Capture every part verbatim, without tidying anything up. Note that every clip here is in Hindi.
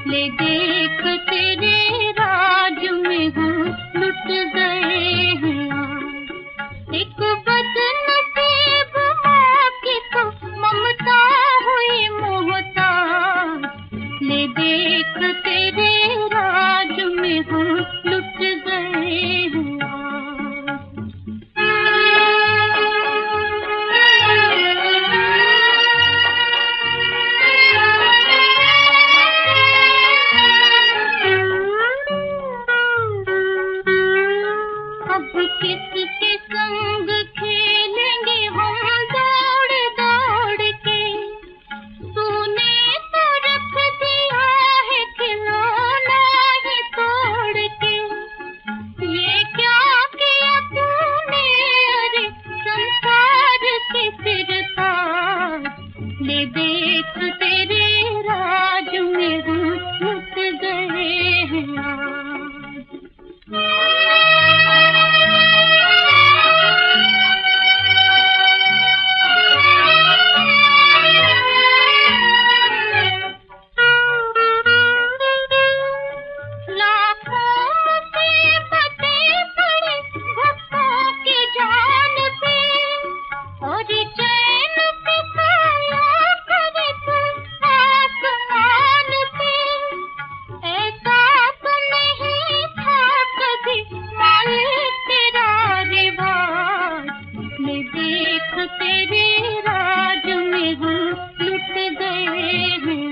ले देख तेरे राज में हूँ लुट गए हैं। एक बदनसीब माँ की तो ममता हुई मोहताज, ले देख तेरे राज में हूँ लुट गए हैं। अब किसके संग खेलेंगे हम दौड़ दौड़ के, तूने तो रख दिया है खिलौना ही तोड़ के। ये क्या किया तूने अरे संसार के सिरताज, ले देख तेरे राज में हूँ लुट गए हैं आज। देख तेरे राज में हूँ लुट गए हैं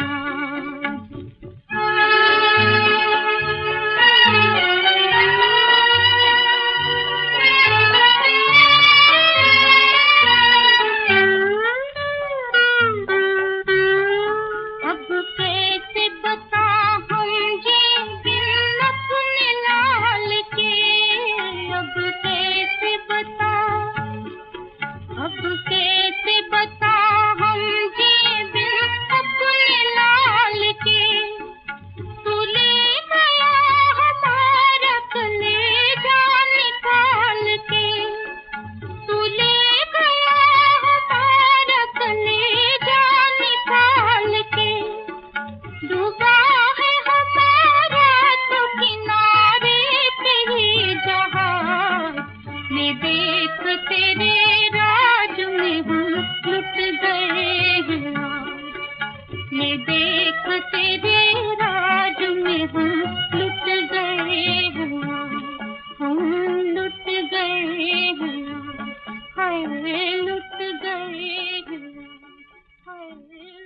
अब कैसे बता हम जी बिन अपने लाल के, अब कैसे बता अब कैसे बता हम जी बिन अपने लाल के। तू ले गया हमारा कलेजा निकाल के, तू ले गया हमारा कलेजा निकाल के। डूबा है हमारा तो किनारे पे ही जहाज, ले देख तेरे राज में हूँ लुट गए हैं आज। ले देख तेरे राज में हूँ लुट गए हैं आज। हम लुट गए हैं, हाय लुट गए हैं, हाय।